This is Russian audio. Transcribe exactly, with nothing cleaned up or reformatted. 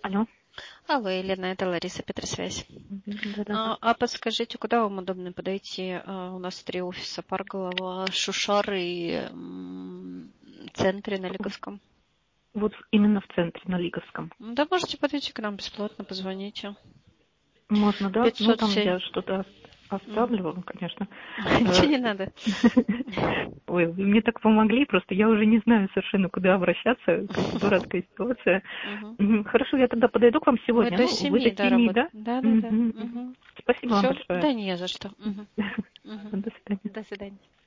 Алло. Алло, Елена, это Лариса, Петросвязь. Да-да-да. А, а подскажите, куда вам удобно подойти? А, у нас три офиса: Парголова, Шушар и м, центре на Лиговском. Вот именно в центре, на Лиговском. Да, можете подойти к нам бесплатно, позвоните. Можно, да? Ну, пятьсот там семь. я что-то Мгм. оставлю вам, конечно. Ничего не надо. Ой, вы мне так помогли, просто я уже не знаю совершенно, куда обращаться. Какая-то дурацкая ситуация. Мгм. Мгм. Хорошо, я тогда подойду к вам Мы сегодня. до Ну, вы семи, до да, семи, работаем. да? Да, да, да. Мгм, мгм. Угу. Спасибо вам Все? большое. Да не за что. Мгм. Мгм. До свидания. До свидания.